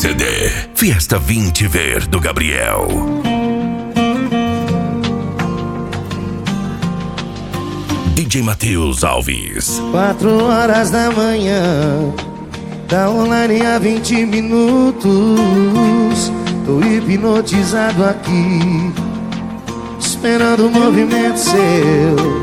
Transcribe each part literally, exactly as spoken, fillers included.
C D Fiesta vinte Ver do Gabriel. D J Matheus Alves. Quatro horas da manhã, tá online há vinte minutos. Tô hipnotizado aqui, esperando o movimento seu.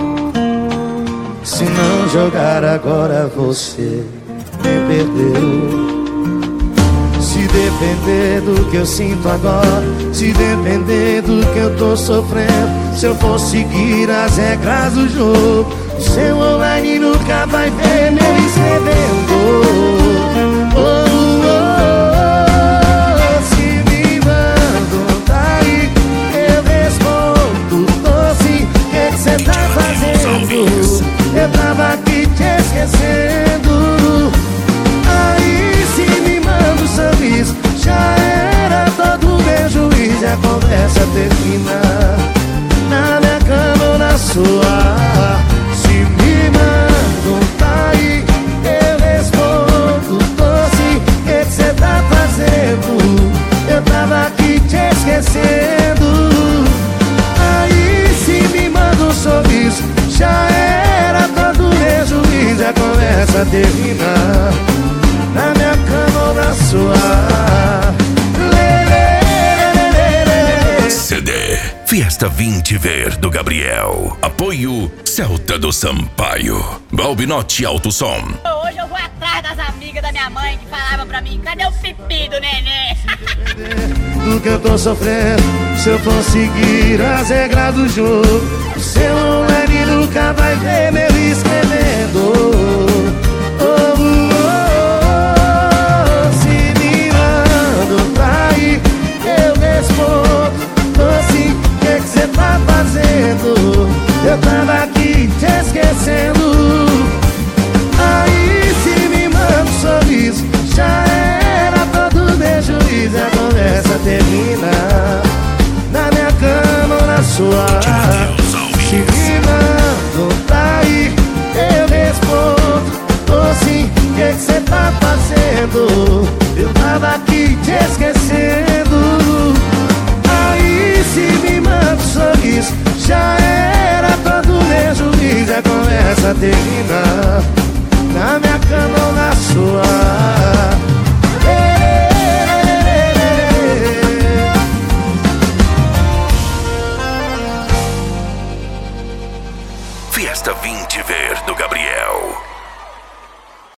Se não jogar agora você me perdeu. Se depender do que eu sinto agora, se depender do que eu tô sofrendo, se eu for seguir as regras do jogo, o seu online nunca vai ver me escrevendo. Oh, oh, oh, se me mandam tá aí, eu respondo, tô sim, o que que cê tá fazendo? Eu tava aqui te esquecendo. Aí se me manda um sorriso, já era todo meu juiz. E a conversa termina na minha cama ou na sua. Se me mandam tá aí, eu respondo, tô sim, o que que cê tá fazendo? Eu tava aqui te esquecendo. Aí se me manda um sorriso, já era todo meu juiz. E a conversa termina na minha cama ou na sua. C D Fiesta vinte Ver do Gabriel. Apoio Celta do Sampaio. Balbinotti Alto Som. Hoje eu vou atrás das amigas da minha mãe que falavam pra mim: cadê o pipi do neném? Do que eu tô sofrendo, se eu for seguir as regras do jogo, o seu online nunca vai ver meu escrevendo. Oh, oh, oh, se me mandam tá aí, eu respondo, tô sim, o que que cê tá fazendo? Eu tava aqui te esquecendo. Aí se me manda um sorriso, já era todo meu juiz. A conversa termina na minha cama ou na sua. Se me mandam tá aí, eu respondo, tô sim, o que que cê tá fazendo? Eu tava aqui te esquecendo. Aí se me manda um sorriso, já era todo meu juiz. A conversa termina